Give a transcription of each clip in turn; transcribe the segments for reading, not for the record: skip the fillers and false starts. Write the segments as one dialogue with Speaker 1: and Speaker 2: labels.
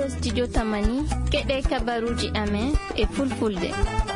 Speaker 1: radio studio Tamani keɗe kabaruji amen e fulfulde.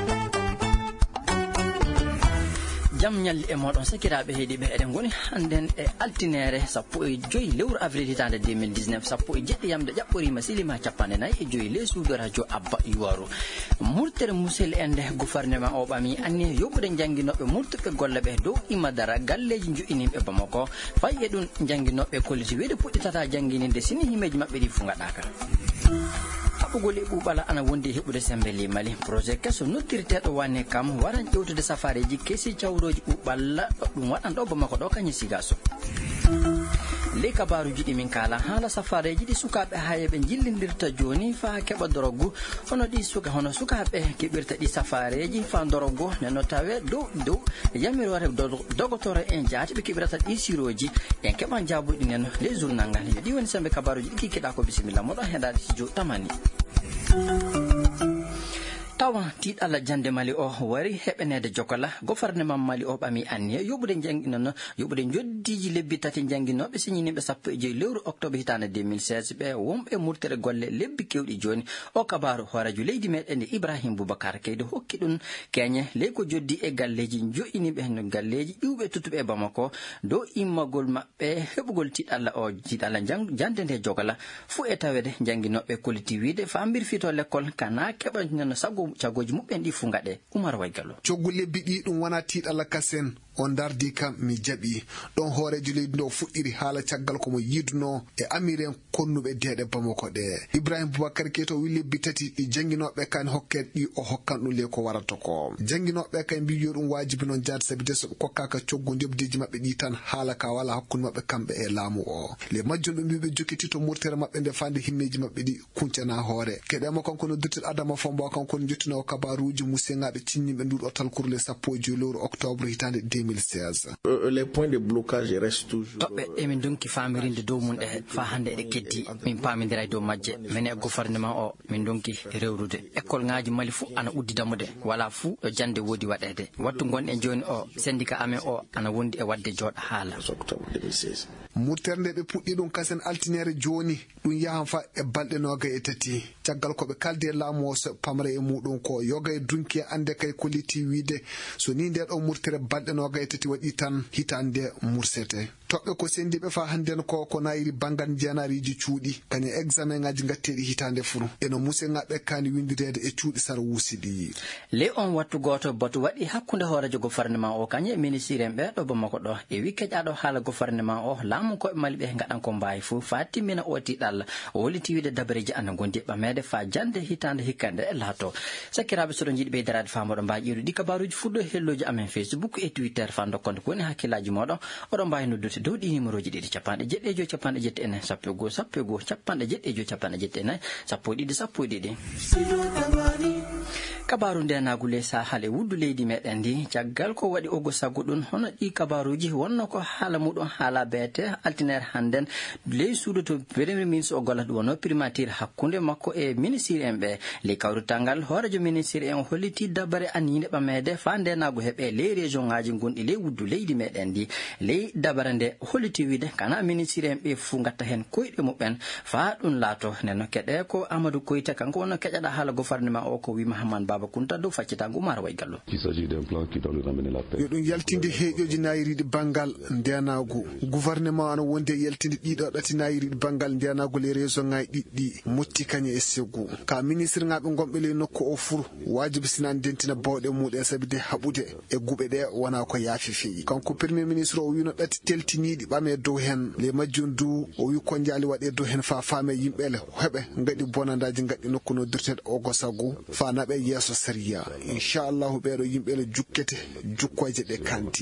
Speaker 2: Jam nyalli e modon sakiraabe heedibe eden goni handen e altinere sappo e joyi lewru avril hitande 2019 sappo e jeddi yamde jabbori masilima capande nay e joyi lesu do radio abba yuwaru murtere musel ende gouvernement o bami anni yobude janginobe murtube golle be do imadara galleji ju'inimbe bamako fay e dun janginobe koliti wede pudditata jangininde sini himeji mabbe di fu ngadaka Goli bubala ana wondi hebude sembeli mali projet keso nottirtedo wane kam waran ƴewtude safareji kesi cawroji buballa dum wadan do bamako do kanyi sigaso le kabaruji di min kala hala safareji di sukabe hayebe jillindirta joni fa keba dorogu hono di suka hono sukabe kebirta di safareji fa dorogu neno tawe do yamiro ware dogotore en jaati be kebirta di siroji en keba jabudi neno le journal di woni sembe kabaruji di kida ko bismillah modo hedade ci jo tamani tawa tit ala jande mali o wari hebenede jokola gouvernement mali o bami anni yobude janginono yobude joddiji lebbi tati janginobe signinibe sappo e lewru octobre hitande 2016 be wombe murtere golle lebbi kewdi joni o kabaru horaju leydi meden Ibrahim Boubacar Keïdo hokki dun kenye le ko joddi e galleji jo'inibe no galleji iwbe tutube Bamako do immagol mabbe hebugol tit alla o jidala jandende jokola fu e tawede janginobe collectivité fambir fito l'école kana keba no sago cagoji mubben di fu ngade Umar Waygallo
Speaker 3: coggulle bidi dum wana tiidala kasen on dardi kam mi jabi don horeji leydi do fuddiri hala caggal ko mo yiduno e amiren konnube deede Bamako de Ibrahim Boubacar Keïdo wi lebbi tati di janginobe kan hokke di o hokkan dum le ko warata ko janginobe kan biyo dum wajibi non jaat sabide so kokkaka coggo ndebdeji mabbe di tan hala ka wala hakkun mabbe kambe e laamu o le majjum dum bibe jokkiti to murtere mabbe de fande himmeji mabbe di kuncana hore kedema kanko no dutti Adama Fombo kanko jottino kabaruji musengabe tinnimbe ndudo talkurle sappo e lewru octobre hitande 2016
Speaker 4: les points de blocage restent toujours
Speaker 2: tobbe e min donki famirinde dow mun de fa hande e keddi min pamindira dow majje mene gouvernement o min donki rewrude école ngaaji mali fu ana uddidamude wala fu jande wodi wadede wattu gon e joni o syndicat amen o ana wondi e wadde joda hala
Speaker 4: octobre 2016
Speaker 3: murterde be puddi dum kasen altinere joni dum yahan fa e balde noga e tati caggal ko be kalde laamu so pamre e mudum ko yoga e dunki ande kay koliti wiide so ni nde do murtere balde noga e tati wadi tan hitande mursete tobbe ko sendibe fa handen ko nayiri bangan janariji cuudi kany examen ngaji gattedi hitande furu eno musenga be kani windirede e cuudi sar wusidi
Speaker 2: le on wattu goto botu wadi hakkunde horejo gouvernement o kanye ministre be do Bamako do e wikkejaado hala gouvernement o laamu ko mali be ngadan ko mbaayi fu fatimina oti dal o woliti wiide dabreji an gondi bamede fa jande hitande hikkande e lato sakirabe so do jidi be darade famodo mbaajiru di kabaruji fuddo helloji amen Facebook e Twitter fa dokkonde ko ni hakkilaji modo o do mbaayi noddude dow di numéroji didi capande jeddejo capande jette en sappo go capande jeddejo capande jette en sappo didi kabaru ndenagule sa hale wuddu leydi meden di caggal ko wadi ogo sagudun hono di kabaruji wonno ko hala mudon hala bete altiner handen ley suudo to premier ministre o golla do no primature hakkunde makko e ministre embe le kawrutangal horejo ministre en holliti dabare anine bamede fa ndenago hebe le region ngaji gondi le wuddu leydi meden di le dabarande holliti wide kana ministre embe fu ngatta hen koyde mubben fa dun lato neno kede ko Amadou Koita kanko wonno kejada hala gouvernement o ko wi Mahamman Baba Kunta do faccita Umar Waygallo
Speaker 5: il s'agit d'un plan qui doit nous ramener la paix
Speaker 3: yodun yaltinde heejoji nayiride bangal ndenago gouvernement ana wonde yaltinde dido dati nayiride bangal ndenago le réseau ngay diddi motti kanye e segu ka ministre ngabe gombe le nokko o fur wajibi sinan dentina bawde mude sabide habude e gube de wana ko yafifi kanko premier ministre o wino dati teltinidi bame do hen le majjundu o wi ko njali wade do hen fa fame yimbele hebe ngadi bonandaji ngadi nokko no dirted o gosagu fa nabe yeso sariya inshallah be do yimbele jukkete jukkoje de kanti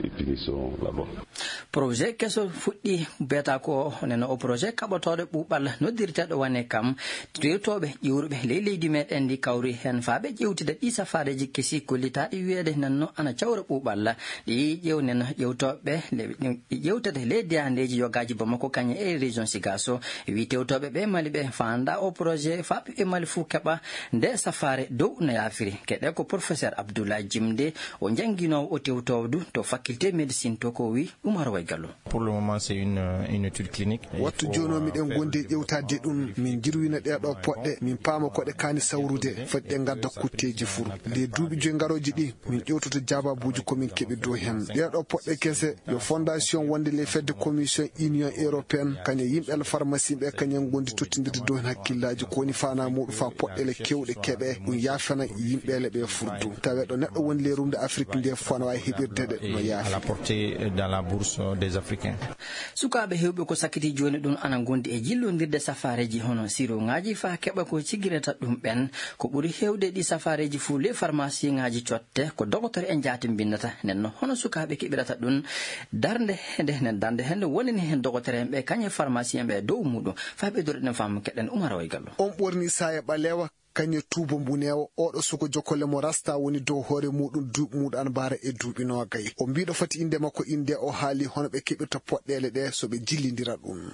Speaker 2: projet keso fuddi beta ko neno o projet kabotode bubal no dirtedo wane kam rewtobe jiwrube leydi meden di kawri hen faabe jewtide di safareji kesi kolita di wiede nanno ana cawra bubal di jewnen jewtobe jewtade leydi andeji yogaji Bamako kanye e region Sigaso wi tewtobe be mali be fanda o projet faabe e mali fu keba nde safare do no yafiri kede ko professeur Abdoulaye Jimde o jangino o tewtowdu to faculté médecine to ko wi Oumar Waygallo.
Speaker 6: Pour le moment c'est une étude clinique.
Speaker 3: Wattu jono mi den gonde ƴewtade dum min jirwina de do podde min paama ko de kani sawrude fadde gadda kutteji furu de duubi joy ngaroji di min ƴewtoto jababuji ko min kebi do hen de do podde kese yo fondation wonde les feds de commission union européenne kanya yimbe pharmacie be kanya gondi tottindirde do hen hakkillaji ko ni fana mudu fa poddele kewde kebe dum yafana yimbe le be furdu tawe do neddo won le rumde Afrique de fona way hebirde de no yafi
Speaker 6: à la portée dans la bourse des Africains.
Speaker 2: Sukabe hewbe ko sakiti joni dun ana gondi e jillondirde safareji hono siro ngaji fa keba ko cigirata dum ben ko buri hewde di safareji fu le pharmacie ngaji ciotte ko docteur en jaati binnata nenno hono sukabe kibirata dun darnde hende wonini hen docteur en be kanye pharmacie be dow mudo fa be dorde fam keden Oumar Waygallo
Speaker 3: on borni saaya balewa kanye tubo mbunewo odo suko jokkole mo rasta woni dow hore mudum duubu an bara e duubino gay o mbido fati inde makko inde o haali hono be kibirta poddele de so be jillindira dum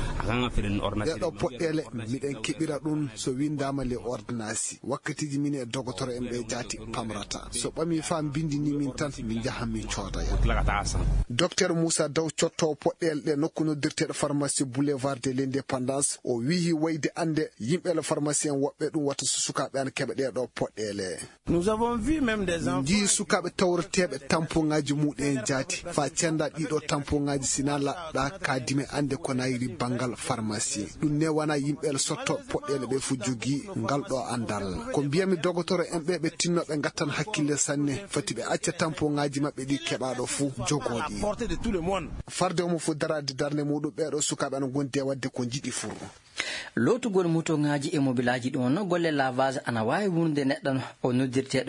Speaker 3: do poddele miden kibira dum so windama le ordonnance wakkatiji min e docteur en be jaati pamrata so bami fam bindi ni min tan min jaham mi cooda ya docteur Moussa Daw ciotto poddele de nokkuno dirtedo pharmacie boulevard de l'indépendance o wi wayde ande yimbe la pharmacien wobbe dum wata sukabe an kebe de do poddele
Speaker 7: nous avons vu même des enfants
Speaker 3: di sukabe tawrtebe tampongaji muden jaati fa cenda dido tampongaji sinala da kadime ande ko nayri bangal pharmacie dum ne wana yimbe sotto poddele be fu jogi ngal do andal ko biyami docteur en be tinno be gattan hakkille sanne fati be acca tampongaji mabbe di kebado fu jogodi
Speaker 7: portée de tout le monde
Speaker 3: farde mo fu darade darne mudum be do sukabe an gonde wadde ko jidi fu
Speaker 2: lotugol moto ngaji e mobilaji do no golle lavage ana wawi wonde neddan o noddirtedo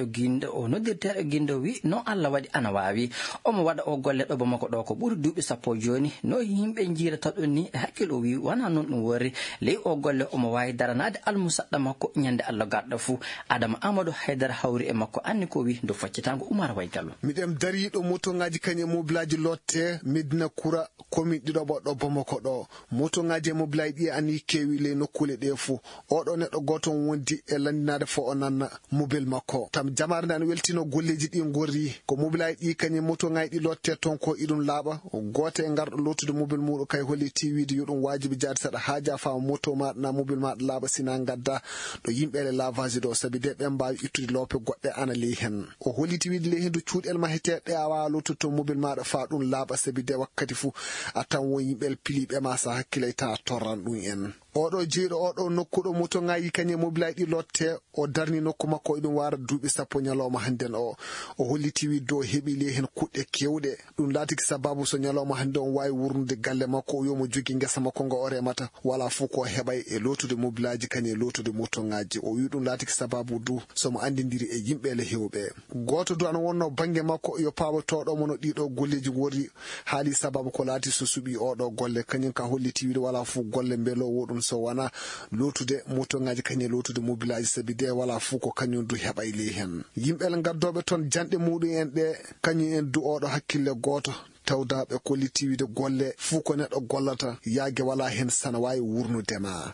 Speaker 2: gindo wi no alla wadi ana wawi o mo wada o golle do bamako do ko buri duubi sappo joni no himbe jirata don ni hakkilo wi wana non dum wori le o golle o mo wawi daranade almusadda makko nyande alla gadda fu Adama Amadou Haydara hawri e makko anni ko wi do faccitango Oumar Waygallo
Speaker 3: midem dari do moto ngaji kanye mobilaji lotte Medina Kura komi dido boddo bamako do moto ngaji mobilaji ani kewi le nokkule de fu odo neddo goton wondi e landinade fo onanna mobil makko tam jamarde an weltino golleji di ngorri ko mobilaji di kanye moto ngaydi lotte ton ko idum laaba o gote e gardo lottude mobil mudo kay holli tiwide yudum wajibi jaati sada haaja fa moto ma na mobil ma laaba sina gadda do yimbe le lavage do sabi de be mbaawi ittude lope godde ana li hen o holli tiwide le hendu cuudel ma hete de awa lottuto mobil ma da fa dum laaba sabi de wakkati fu atan won yimbe pilibe ma sa hakkile ta torran dum en odo jeedo odo nokkudo moto ngayi kanye mobilaji lotte o darni nokku makko idum wara duubi sappo nyaloma handen o holliti wi do hebi le hen kudde kewde dum latiki sababu so nyaloma hande on wawi wurnde galle makko yomo jogi ngesa makko ngo ore mata wala fu ko hebay e lotude mobilaji kanye lotude moto ngaji o wi dum latiki sababu du so mo andindiri e yimbe le hewbe goto do an wonno bange makko yo paabo todo mono dido golleji wori haali sababu ko lati so subi odo golle kanye ka holliti wi wala fu golle mbelo wodum so wana lotude moto ngaji kanye lotude mobilaji sabi de wala fu ko kanyon du hebay le hen yimbel gaddobe ton jande mudu en de kanyon en du odo hakkille goto tawdabe koliti wi de golle fu ko neddo gollata yaage wala hen sana wayi wurnude ma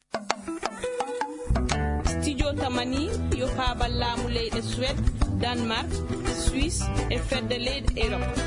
Speaker 8: studio tamani yo habal lamu leyde Suède Danemark Suisse e fedde leyde Europe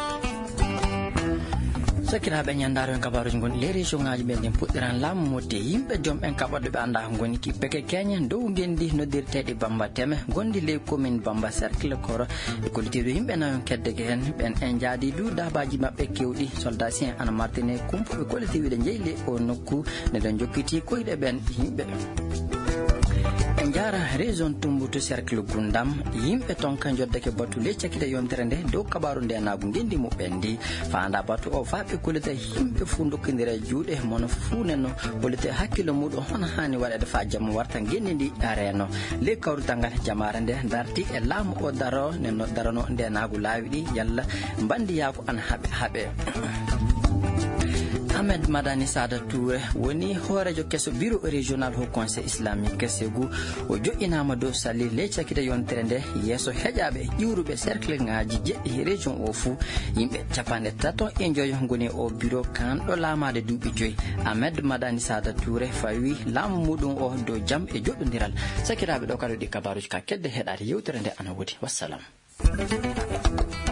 Speaker 2: sakiraɓe ñandaro en kabaruji goni le région ngaji ɓen puɗɗiran laamu modde yimɓe joom en kaɓaɗo ɓe anda goni ki peke keñen dow gendi noddirteɗe Bamba Teme gondi le commune Bamba cercle koro e kollitiɗo yimɓe nayon keddeke hen ɓen en jaadi du dabaji mabɓe kewɗi soldacien ana martine kumpoɓe kollitiɓeɗe jeyli o nokku neɗen jokkiti koyɗe ɓen yimɓe en jara région Tumbutu cercle Gundam yimɓe ton kan joddake batu le cakite yontere nde dow kabaru nde nagu gendi mo ɓendi faanda batu o faɓe kolita yimɓe fu dokkidira juuɗe mono fu nenno kolita hakkilo muɗum hono hani waɗede fa jamma warta gendi ndi reno le kawrutangal jamare nde darti e laamu o daro nenno darano nde nagu laawi ɗi yalla mbandiyako an haaɓe Ahmed Madani Sada Touré woni horejo keso bureau régional au conseil islamique Ségou o jo'inama do sali lecca kita yontere nde yeso hejabe iwrube cercle ngaji jeddi région o fu yimbe capande tato e joyo ngoni o bureau kan do lamade duubi joy. Ahmed Madani Sada Touré fawi lamu mudum o do jam e joddodiral sakirabe do kado di kabaruji ka kedde hedade yewtere nde ana wodi wassalam.